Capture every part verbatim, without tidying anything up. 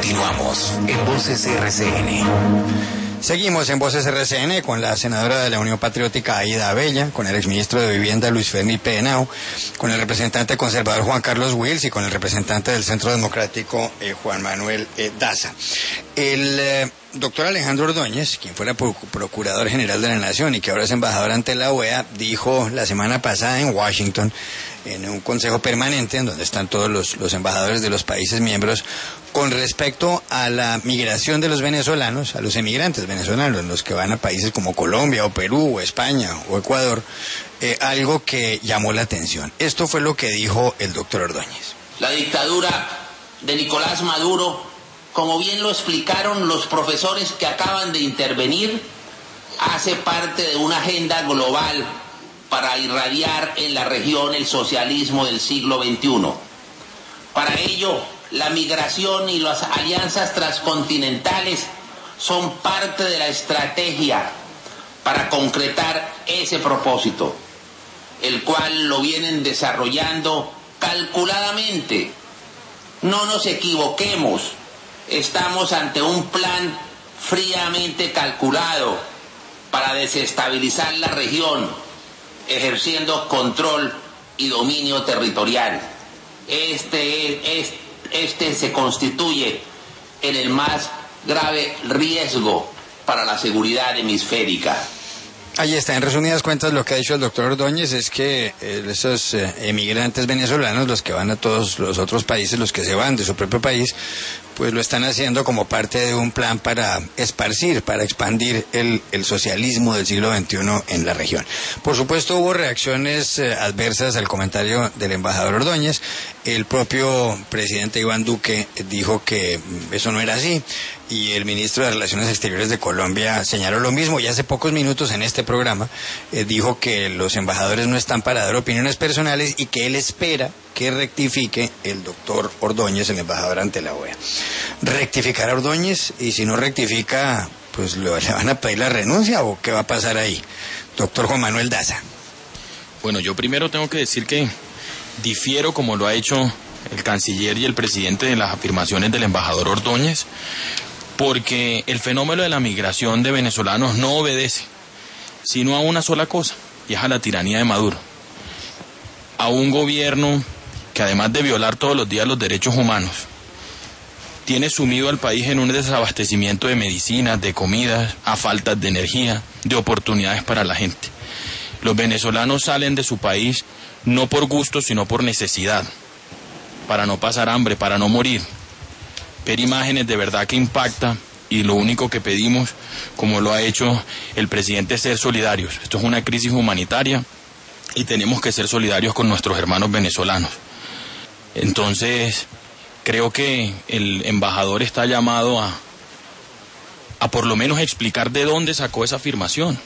Continuamos en Voces R C N. Seguimos en Voces R C N con la senadora de la Unión Patriótica Aida Abella, con el exministro de Vivienda Luis Felipe Henao, con el representante conservador Juan Carlos Wills y con el representante del Centro Democrático eh, Juan Manuel eh, Daza. El eh, doctor Alejandro Ordóñez, quien fuera procurador general de la Nación y que ahora es embajador ante la O E A, dijo la semana pasada en Washington, en un consejo permanente en donde están todos los, los embajadores de los países miembros, con respecto a la migración de los venezolanos, a los emigrantes venezolanos, los que van a países como Colombia o Perú o España o Ecuador, eh, algo que llamó la atención. Esto fue lo que dijo el doctor Ordóñez. La dictadura de Nicolás Maduro, como bien lo explicaron los profesores que acaban de intervenir, hace parte de una agenda global para irradiar en la región el socialismo del siglo veintiuno. Para ello, la migración y las alianzas transcontinentales son parte de la estrategia para concretar ese propósito, el cual lo vienen desarrollando calculadamente. No nos equivoquemos, estamos ante un plan fríamente calculado para desestabilizar la región, ejerciendo control y dominio territorial. Este, es, este se constituye en el más grave riesgo para la seguridad hemisférica. Ahí está, en resumidas cuentas lo que ha dicho el doctor Ordóñez es que eh, esos eh, emigrantes venezolanos, los que van a todos los otros países, los que se van de su propio país, pues lo están haciendo como parte de un plan para esparcir, para expandir el, el socialismo del siglo veintiuno en la región. Por supuesto hubo reacciones eh, adversas al comentario del embajador Ordóñez. El propio presidente Iván Duque dijo que eso no era así, y el ministro de Relaciones Exteriores de Colombia señaló lo mismo, y hace pocos minutos en este programa eh, dijo que los embajadores no están para dar opiniones personales y que él espera que rectifique el doctor Ordóñez, el embajador ante la O E A. ¿Rectificará Ordóñez? Y si no rectifica, pues ¿le van a pedir la renuncia o qué va a pasar ahí? Doctor Juan Manuel Daza. Bueno, yo primero tengo que decir que difiero, como lo ha hecho el canciller y el presidente, de las afirmaciones del embajador Ordóñez, porque el fenómeno de la migración de venezolanos no obedece sino a una sola cosa, y es a la tiranía de Maduro, a un gobierno que, además de violar todos los días los derechos humanos, tiene sumido al país en un desabastecimiento de medicinas, de comidas, a faltas de energía, de oportunidades para la gente. Los venezolanos salen de su país no por gusto, sino por necesidad, para no pasar hambre, para no morir. Ver imágenes de verdad que impacta, y lo único que pedimos, como lo ha hecho el presidente, es ser solidarios. Esto es una crisis humanitaria y tenemos que ser solidarios con nuestros hermanos venezolanos. Entonces, creo que el embajador está llamado a, a por lo menos explicar de dónde sacó esa afirmación.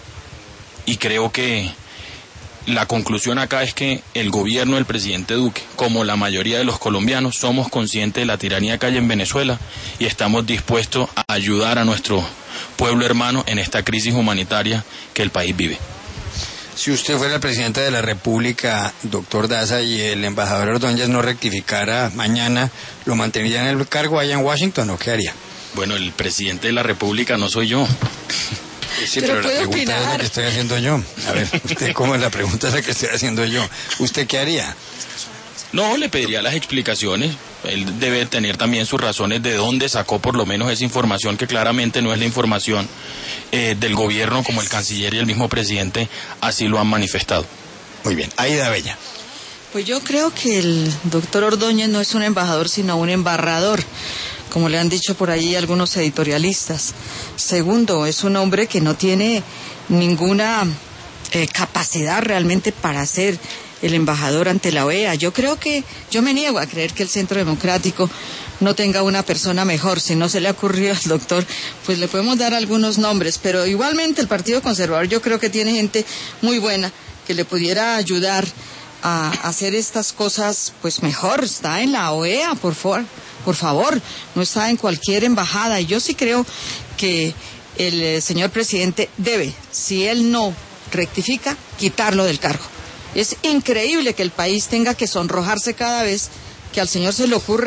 Y creo que la conclusión acá es que el gobierno del presidente Duque, como la mayoría de los colombianos, somos conscientes de la tiranía que hay en Venezuela y estamos dispuestos a ayudar a nuestro pueblo hermano en esta crisis humanitaria que el país vive. Si usted fuera el presidente de la República, doctor Daza, y el embajador Ordóñez no rectificara mañana, ¿lo mantendría en el cargo allá en Washington o qué haría? Bueno, el presidente de la República no soy yo. Sí, pero, pero la pregunta opinar. es la que estoy haciendo yo. A ver, usted, ¿cómo es la pregunta es la que estoy haciendo yo? ¿Usted qué haría? No, le pediría las explicaciones. Él debe tener también sus razones de dónde sacó por lo menos esa información, que claramente no es la información eh, del gobierno, como el canciller y el mismo presidente así lo han manifestado. Muy bien. Aida Abella. Pues yo creo que el doctor Ordóñez no es un embajador, sino un embarrador, como le han dicho por ahí algunos editorialistas. Segundo, es un hombre que no tiene ninguna eh, capacidad realmente para ser el embajador ante la O E A. Yo creo que, yo me niego a creer que el Centro Democrático no tenga una persona mejor. Si no se le ha ocurrido al doctor, pues le podemos dar algunos nombres, pero igualmente el Partido Conservador yo creo que tiene gente muy buena que le pudiera ayudar a hacer estas cosas pues mejor. Está en la O E A, por favor. Por favor, no está en cualquier embajada. Y yo sí creo que el eh, señor presidente debe, si él no rectifica, quitarlo del cargo. Es increíble que el país tenga que sonrojarse cada vez que al señor se le ocurre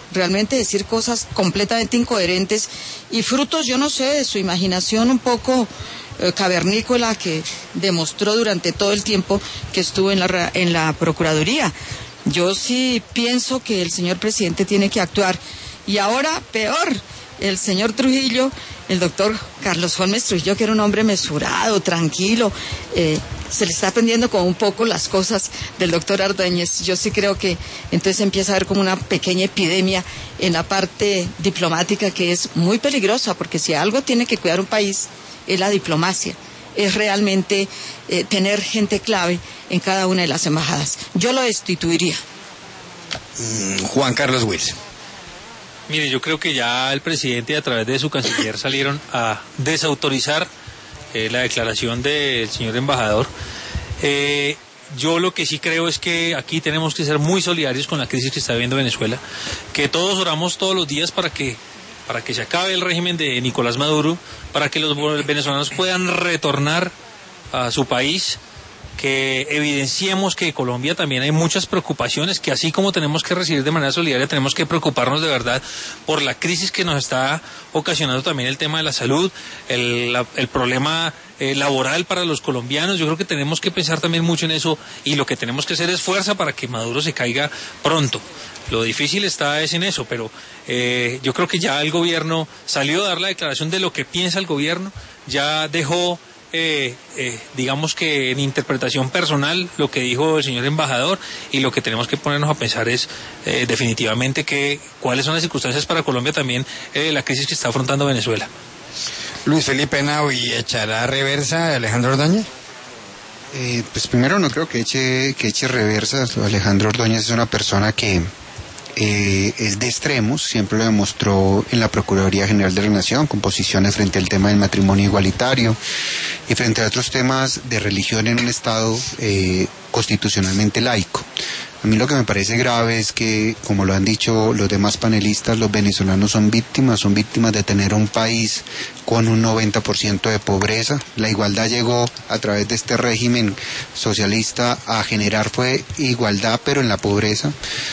realmente decir cosas completamente incoherentes y frutos, yo no sé, de su imaginación un poco eh, cavernícola que demostró durante todo el tiempo que estuvo en la, en la Procuraduría. Yo sí pienso que el señor presidente tiene que actuar. Y ahora, peor, el señor Trujillo, el doctor Carlos Holmes Trujillo, que era un hombre mesurado, tranquilo, eh, se le está aprendiendo como un poco las cosas del doctor Ordóñez. Yo sí creo que entonces empieza a haber como una pequeña epidemia en la parte diplomática que es muy peligrosa, porque si algo tiene que cuidar un país es la diplomacia, es realmente eh, tener gente clave en cada una de las embajadas. Yo lo destituiría. Mm, Juan Carlos Wills. Mire, yo creo que ya el presidente a través de su canciller salieron a desautorizar eh, la declaración del señor embajador. Eh, yo lo que sí creo es que aquí tenemos que ser muy solidarios con la crisis que está viviendo Venezuela, que todos oramos todos los días para que, para que se acabe el régimen de Nicolás Maduro, para que los venezolanos puedan retornar a su país, que evidenciemos que en Colombia también hay muchas preocupaciones, que así como tenemos que recibir de manera solidaria, tenemos que preocuparnos de verdad por la crisis que nos está ocasionando también el tema de la salud, el, la, el problema eh, laboral para los colombianos. Yo creo que tenemos que pensar también mucho en eso, y lo que tenemos que hacer es fuerza para que Maduro se caiga pronto. Lo difícil está es en eso, pero eh, yo creo que ya el gobierno salió a dar la declaración de lo que piensa el gobierno, ya dejó Eh, eh, digamos que en interpretación personal lo que dijo el señor embajador, y lo que tenemos que ponernos a pensar es eh, definitivamente que cuáles son las circunstancias para Colombia también, eh, la crisis que está afrontando Venezuela. Luis Felipe Henao, ¿y echará reversa Alejandro Ordóñez? Eh, pues primero no creo que eche, que eche reversa. Alejandro Ordóñez es una persona que Eh, es de extremos, siempre lo demostró en la Procuraduría General de la Nación, con posiciones frente al tema del matrimonio igualitario y frente a otros temas de religión en un Estado eh, constitucionalmente laico. A mí lo que me parece grave es que, como lo han dicho los demás panelistas, los venezolanos son víctimas, son víctimas de tener un país con un noventa por ciento de pobreza. La igualdad llegó a través de este régimen socialista a generar fue igualdad, pero en la pobreza.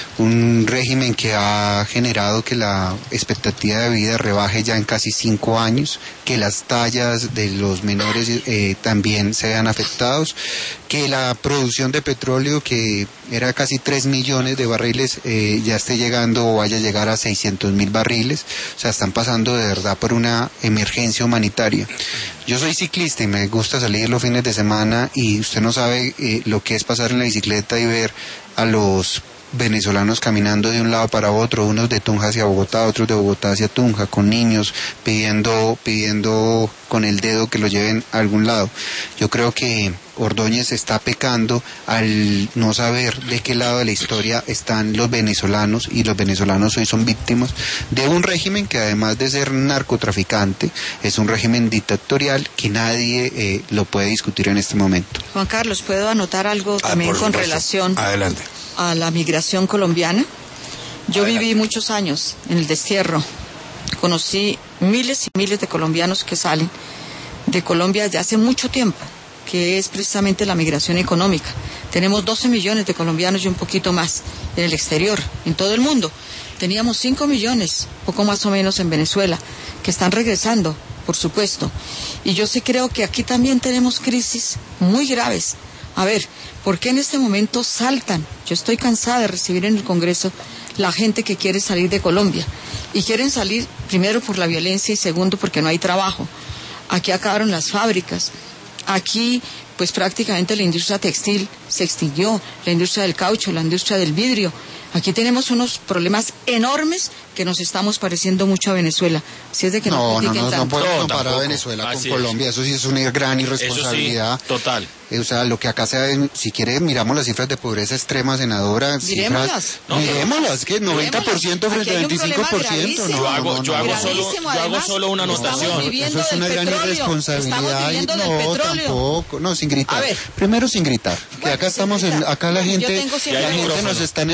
Un régimen que ha generado que la expectativa de vida rebaje ya en casi cinco años, que las tallas de los menores eh, también sean afectados, que la producción de petróleo, que era casi tres millones de barriles, eh, ya esté llegando o vaya a llegar a seiscientos mil barriles. O sea, están pasando de verdad por una emergencia humanitaria. Yo soy ciclista y me gusta salir los fines de semana, y usted no sabe eh, lo que es pasar en la bicicleta y ver a los venezolanos caminando de un lado para otro, unos de Tunja hacia Bogotá, otros de Bogotá hacia Tunja, con niños pidiendo, pidiendo con el dedo que lo lleven a algún lado. Yo creo que Ordóñez está pecando al no saber de qué lado de la historia están los venezolanos, y los venezolanos hoy son víctimas de un régimen que, además de ser narcotraficante, es un régimen dictatorial que nadie eh, lo puede discutir en este momento. Juan Carlos, ¿puedo anotar algo Ah, también por con supuesto. relación Adelante. a la migración colombiana? Yo Adelante. viví muchos años en el destierro. Conocí miles y miles de colombianos que salen de Colombia desde hace mucho tiempo, que es precisamente la migración económica. Tenemos doce millones de colombianos y un poquito más en el exterior, en todo el mundo. Teníamos cinco millones, poco más o menos, en Venezuela, que están regresando, por supuesto. Y yo sí creo que aquí también tenemos crisis muy graves. A ver, ¿por qué en este momento saltan? Yo estoy cansada de recibir en el Congreso la gente que quiere salir de Colombia. Y quieren salir, primero, por la violencia, y segundo, porque no hay trabajo. Aquí acabaron las fábricas. Aquí, pues prácticamente la industria textil se extinguió, la industria del caucho, la industria del vidrio. Aquí tenemos unos problemas enormes que nos estamos pareciendo mucho a Venezuela. Así es de que no, No, no, critiquen no, no tanto. podemos No, comparar a tampoco. Venezuela con Así es. Colombia. Eso sí es una gran irresponsabilidad. Eso sí, total. Eh, o sea, lo que acá se ve, si quiere, miramos las cifras de pobreza extrema, senadora. Miremoslas. Cifras, No, miremoslas, que noventa por ciento frente a Aquí hay un veinticinco por ciento. problema No, Yo hago, no, yo no, hago no. solo, Gravísimo, yo hago además, solo una estamos anotación. viviendo Eso es del una gran petróleo. irresponsabilidad. Estamos viviendo Ay, del no, petróleo. tampoco. No, sin gritar. A ver. Primero sin gritar. Que Bueno, acá sin estamos en, gritar. acá la Yo gente, tengo siempre la gente micrófono. nos están escuchando.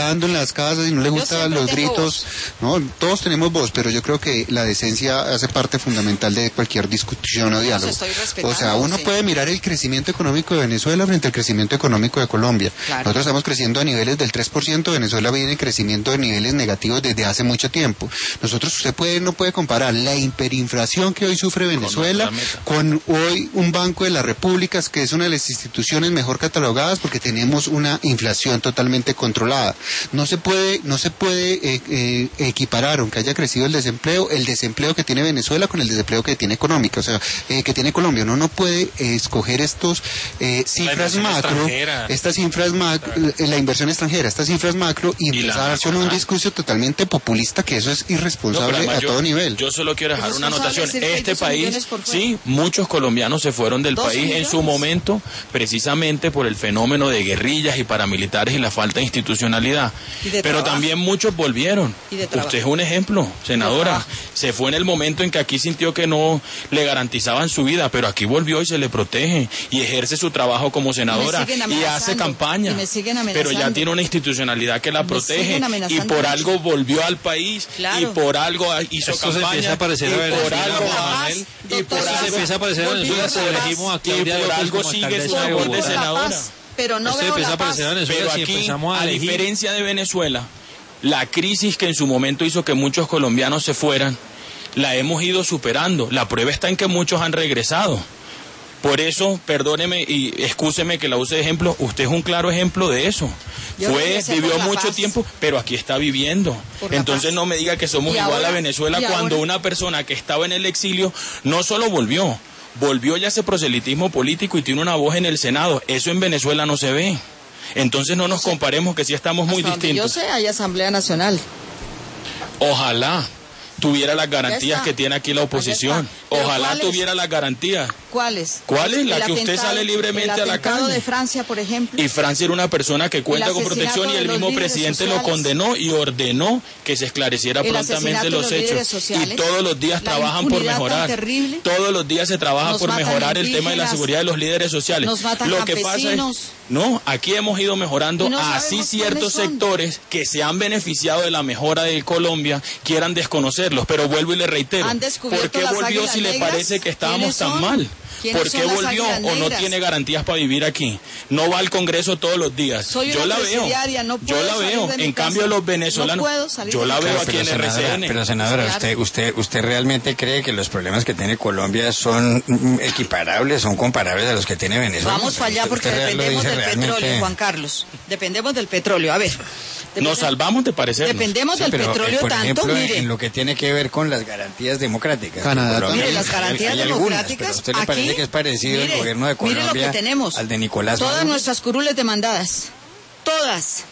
gritando en las casas y no le gustan los gritos. No, todos tenemos voz, pero yo creo que la decencia hace parte fundamental de cualquier discusión o diálogo. O sea, uno sí. puede mirar el crecimiento económico de Venezuela frente al crecimiento económico de Colombia. Claro. Nosotros estamos creciendo a niveles del tres por ciento, Venezuela viene creciendo a niveles negativos desde hace mucho tiempo. Nosotros, usted puede no puede comparar la hiperinflación que hoy sufre Venezuela con, con hoy un Banco de las Repúblicas, que es una de las instituciones mejor catalogadas porque tenemos una inflación totalmente controlada. No se puede, no se puede eh, eh, equiparar, aunque haya crecido el desempleo, el desempleo que tiene Venezuela con el desempleo que tiene económica, o sea, eh, que tiene Colombia. Uno no puede eh, escoger estos eh, cifras macro, estas cifras macro, la inversión extranjera, estas cifras macro y, y empezar con un discurso totalmente populista, que eso es irresponsable no, a yo, todo nivel. Yo solo quiero dejar una anotación. Este país, sí, muchos colombianos se fueron del país millones? en su momento, precisamente por el fenómeno de guerrillas y paramilitares y la falta de institucionalidad. De Pero trabajo. también muchos volvieron. Usted es un ejemplo, senadora. Se fue en el momento en que aquí sintió que no le garantizaban su vida, pero aquí volvió y se le protege y ejerce su trabajo como senadora y, y hace campaña. Y pero ya tiene una institucionalidad que la me protege y por algo volvió al país claro. y por algo hizo Esto campaña. Se empieza a parecer y a por algo, Manuel, y por algo se empieza a parecer a Venezuela, se elegimos a Claudia López algo como sigue su labor de senadora. Pero no veo la paz. Pero aquí, a, a diferencia de Venezuela, la crisis que en su momento hizo que muchos colombianos se fueran, la hemos ido superando. La prueba está en que muchos han regresado. Por eso, perdóneme y excúseme que la use de ejemplo, usted es un claro ejemplo de eso. Yo Fue, vivió mucho paz. tiempo, pero aquí está viviendo. Entonces no me diga que somos igual ahora, a Venezuela cuando ahora? una persona que estaba en el exilio no solo volvió, volvió ya ese proselitismo político y tiene una voz en el Senado. Eso en Venezuela no se ve. Entonces no nos sí. comparemos, que sí estamos muy Hasta distintos. Yo sé, hay Asamblea Nacional. Ojalá tuviera las garantías que tiene aquí la oposición. Ojalá tuviera las garantías. ¿Cuáles? ¿Cuáles? La que usted sale libremente a la calle. de Francia, por ejemplo. Y Francia era una persona que cuenta con protección y el mismo presidente lo condenó y ordenó que se esclareciera prontamente los hechos. Y todos los días trabajan por mejorar. Todos los días se trabaja por mejorar el tema de la seguridad de los líderes sociales. Lo que pasa es, no, aquí hemos ido mejorando, así ciertos sectores que se han beneficiado de la mejora de Colombia quieran desconocerlos, pero vuelvo y le reitero, ¿por qué volvió si le parece que estábamos tan mal? ¿Por qué volvió o no tiene garantías para vivir aquí? No va al Congreso todos los días. Soy yo la veo, no yo la veo. En cambio casa. los venezolanos, no yo la veo aquí en R C N. Pero senadora, usted, usted, usted realmente cree que los problemas que tiene Colombia son equiparables, son comparables a los que tiene Venezuela. Vamos para allá porque dependemos del realmente... petróleo, Juan Carlos. Dependemos del petróleo. A ver. Nos salvamos de parecer. Dependemos sí, del pero, petróleo eh, por tanto, ejemplo, mire. En lo que tiene que ver con las garantías democráticas. Canadá, mire, las garantías hay, hay democráticas. Algunas, pero ¿a usted le aquí, parece que es parecido mire, el gobierno de Colombia mire lo que tenemos, al de Nicolás Todas Maduro? Nuestras curules demandadas. Todas.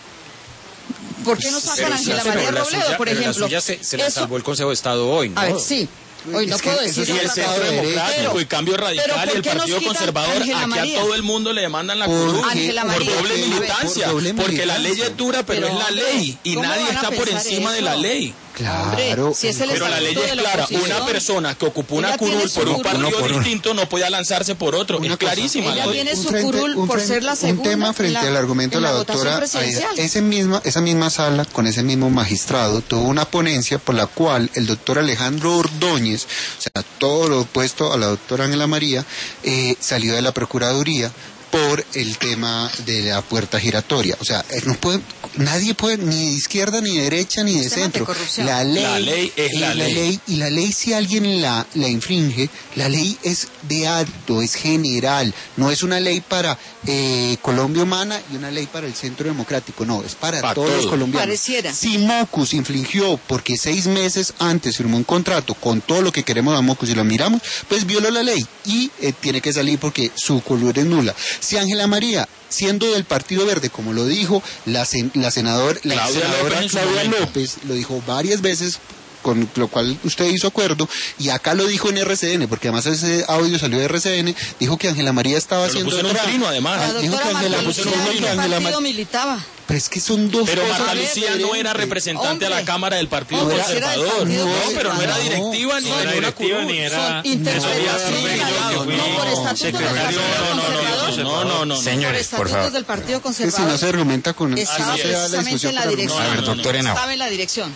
¿Por qué no sacan a Ángela María Robledo, por ejemplo? La suya se, se la salvó el Consejo de Estado hoy, ¿no? A ver, sí. Hoy no puedo decir y el Centro Democrático y Cambio Radical y el Partido Conservador, aquí a todo el mundo le demandan la curul por doble militancia, porque la ley es dura, pero, pero es la ley y nadie está por encima eso? de la ley. Claro, si es pero la ley es clara. Una persona que ocupó una curul por un partido no por distinto no podía lanzarse por otro. Una es clarísima. Ella tiene su curul por ser la segunda. Un tema frente al argumento de la, la doctora Aida. Ese misma, esa misma sala, con ese mismo magistrado, tuvo una ponencia por la cual el doctor Alejandro Ordóñez, o sea, todo lo opuesto a la doctora Ángela María, eh, salió de la Procuraduría por el tema de la puerta giratoria. O sea, no puede, nadie puede, ni de izquierda, ni de derecha, ni de centro. De la ley, la ley es la, la ley. ley. Y la ley, si alguien la, la infringe, la ley es de alto, es general. No es una ley para eh, Colombia Humana y una ley para el Centro Democrático. No, es para, para todos todo. los colombianos. Pareciera. Si Mocus infringió porque seis meses antes firmó un contrato con todo lo que queremos a Mocus y lo miramos, pues violó la ley y eh, tiene que salir porque su color es nula. Si Ángela María, siendo del Partido Verde, como lo dijo la, sen, la, senador, la Claudia senadora López Claudia López, lo dijo varias veces, con lo cual usted hizo acuerdo, y acá lo dijo en R C N, porque además ese audio salió de R C N, dijo que Ángela María estaba pero haciendo... Lo puso en un trino, además. La dijo que Ángela María militaba. pero es que son dos Pero cosas Marta Lucía no diferentes. era representante Hombre. a la Cámara del Partido Hombre, Conservador. era del Partido No, Conservador. pero no era directiva ni No era era una directiva curul. ni era... Son interpretaciones Sí, de la yo- ley. yo fui No, por estatutos del secretario, Partido no, no, no, Conservador. No, no, no. Por Señores, por estatutos favor. del Partido Que si Conservador. no se argumenta con... Estaba Así es. se da la precisamente discusión en la por dirección. No, A ver, no, no, doctor Henao. Estaba en la dirección.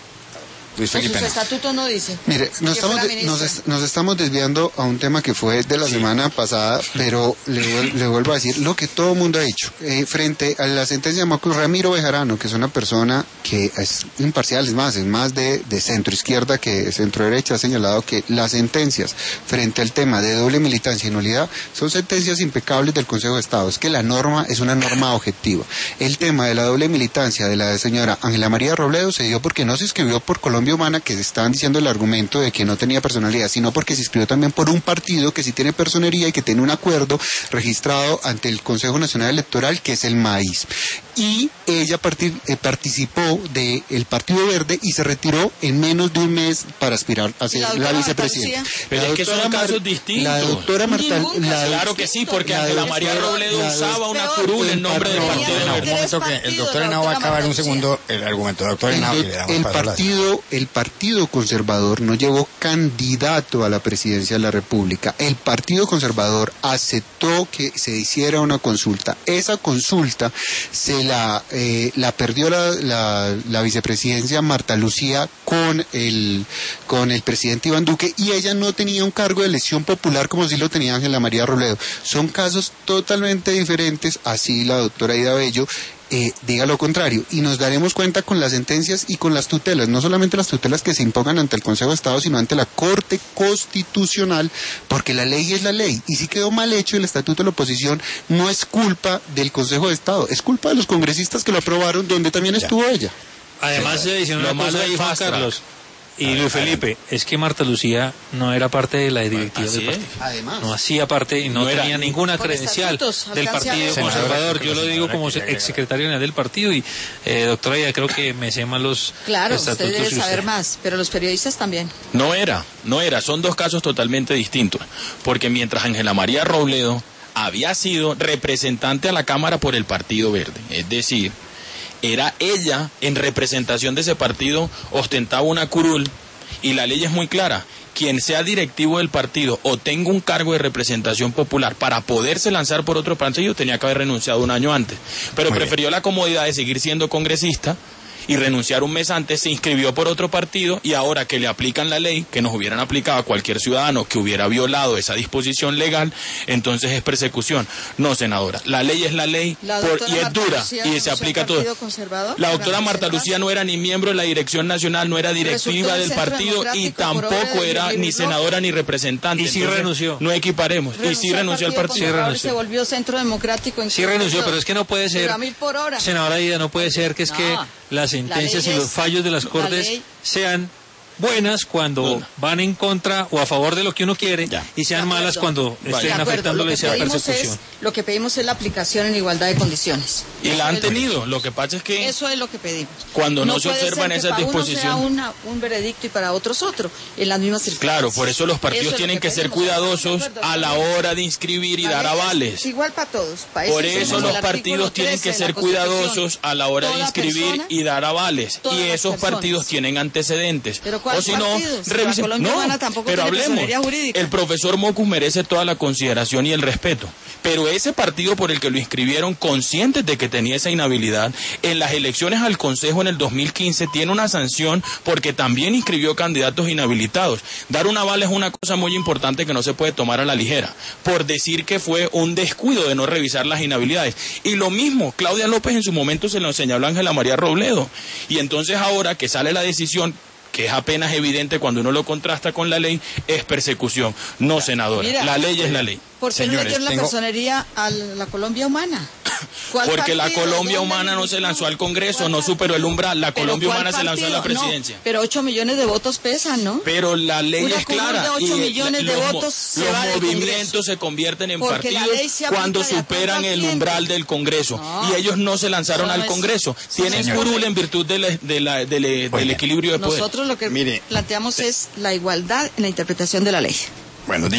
Luis En Felipe sus Henao. estatutos no dice. Mire, nos Que estamos, fuera de- nos, ministra. es- nos estamos desviando a un tema que fue de la semana pasada, pero le, vuel- le vuelvo a decir lo que todo el mundo ha dicho. Eh, frente a la sentencia de Marcos Ramiro Bejarano, que es una persona que es imparcial, es más, es más de, de centro izquierda que centro derecha, ha señalado que las sentencias frente al tema de doble militancia y nulidad son sentencias impecables del Consejo de Estado. Es que la norma es una norma objetiva. El tema de la doble militancia de la señora Ángela María Robledo se dio porque no se inscribió por Colombia Humana, que estaban diciendo el argumento de que no tenía personalidad, sino porque se inscribió también por un partido que sí tiene personería y que tiene un acuerdo registrado ante el Consejo Nacional Electoral, que es el MAIS. Y ella parti- eh, participó del Partido Verde y se retiró en menos de un mes para aspirar a ser ¿Y la la, doctora Marta vicepresidenta. Lucía? Pero La es que doctora son Mar- casos distintos. La doctora Marta... Ningún la- caso Claro que sí, porque La Ángela doctora- María Robledo la- usaba una Peor. curul en nombre del El Partido partido- Un Verde. momento que el partidos, doctor la Henao va a doctora acabar un Marta segundo el argumento. Doctor El, Henao, do- y le damos el paso a las- partido, el partido conservador no llevó candidato a la presidencia de la República. El partido conservador aceptó que se hiciera una consulta. Esa consulta se la, eh, la perdió la, la, la vicepresidencia Marta Lucía con el, con el presidente Iván Duque, y ella no tenía un cargo de elección popular como sí lo tenía Ángela María Robledo. Son casos totalmente diferentes, así la doctora Ida Bello Eh, diga lo contrario, y nos daremos cuenta con las sentencias y con las tutelas, no solamente las tutelas que se impongan ante el Consejo de Estado, sino ante la Corte Constitucional, porque la ley es la ley, y si quedó mal hecho el Estatuto de la Oposición, no es culpa del Consejo de Estado, es culpa de los congresistas que lo aprobaron, donde también estuvo ella. Además se dice Lo una malo cosa es ahí, Juan fast track. Carlos y Luis Felipe, es que Marta Lucía no era parte de la directiva Así del es. partido. Además. No hacía parte y no, No era- tenía ninguna Por credencial estatutos, del alcance a Partido ver. Conservador. Senadora, Yo lo digo senadora, como que le- exsecretario general del partido y, eh, doctora, ya creo que me sé más los Claro, usted estatutos. debe y usted. saber más, pero los periodistas también. No era, no era, son dos casos totalmente distintos, porque mientras Ángela María Robledo había sido representante a la Cámara por el Partido Verde, es decir, era ella en representación de ese partido, ostentaba una curul, y la ley es muy clara: quien sea directivo del partido o tenga un cargo de representación popular, para poderse lanzar por otro partido tenía que haber renunciado un año antes, pero Muy prefirió la comodidad de seguir siendo congresista y renunciar un mes antes, se inscribió por otro partido, y ahora que le aplican la ley, que nos hubieran aplicado a cualquier ciudadano que hubiera violado esa disposición legal, entonces es persecución. No, senadora, la ley es la ley La por- doctora y es Marta dura Lucía y renunció se al aplica a todo. Partido Conservador La para doctora Marta presentar- Lucía no era ni miembro de la dirección nacional, no era directiva Resultó del del Centro partido y Democrático por obra tampoco de era David ni Rojo. senadora ni representante. Y sí Entonces, renunció. No equiparemos. y sí renunció al partido. Conservador y renunció. se volvió Centro Democrático. En Sí Colombia. renunció, pero es que no puede ser, Pero a mil por hora. senadora Ida, no puede ser que es No, que las sentencias la y ley los es- fallos de las la Cortes ley- sean buenas cuando No. van en contra o a favor de lo que uno quiere, Ya. y sean De acuerdo. malas cuando Vale. estén De acuerdo, afectándole lo que sea pedimos persecución. es- Lo que pedimos es la aplicación en igualdad de condiciones. Y Eso la han es lo que- tenido. Lo que pasa es que Eso es lo que pedimos. Cuando no se puede observan ser que esas para disposiciones. Uno sea una- un veredicto y para otros otro, en las mismas circunstancias. Claro, por eso los partidos Eso es lo tienen que, ser pedimos. cuidadosos De acuerdo, a la la ley- hora de inscribir y la dar ley es avales. Igual para todos. Para Por hicimos eso el los artículo partidos tienen trece que de la ser Constitución. cuidadosos a la hora de Toda inscribir persona, y dar avales. todas Y las esos personas. partidos tienen antecedentes. Pero ¿cuál o si no, partido? Si la revisen. Colombia No, Humana tampoco pero tiene hablemos. personería jurídica. El profesor Mocus merece toda la consideración y el respeto. Pero ese partido por el que lo inscribieron, conscientes de que tenía esa inhabilidad, en las elecciones al Consejo en el dos mil quince tiene una sanción porque también inscribió candidatos inhabilitados. Dar un aval es una cosa muy importante que no se puede tomar a la ligera, por decir que fue un descuido de no revisar las inhabilidades. Y lo mismo, Claudia López en su momento se lo señaló a Ángela María Robledo. Y entonces ahora que sale la decisión, que es apenas evidente cuando uno lo contrasta con la ley, es persecución. No, senadora, Mira, la ley es la ley. ¿Por qué no le Señores, dieron la tengo- personería a la Colombia Humana? ¿Cuál Porque la partido? Colombia ¿Dónde Humana no se militar? lanzó al Congreso, ¿Cuál no superó el partido? umbral. La ¿Pero Colombia cuál Humana se lanzó a la partido? presidencia. No, pero ocho millones de votos pesan, ¿no? Pero la ley Una es curul clara de ocho y millones de los, mo- votos se los va del movimientos Congreso. se convierten en Porque la partidos ley se aplica cuando de acuerdo superan a el quién. umbral del Congreso, No. y ellos no se lanzaron Eso no al es- Congreso. eso no Tienen es curul correcto. en virtud de la- de la- del- del Oiga, equilibrio de poder. Nosotros lo que Mire, planteamos es la igualdad en la interpretación de la ley. Bueno,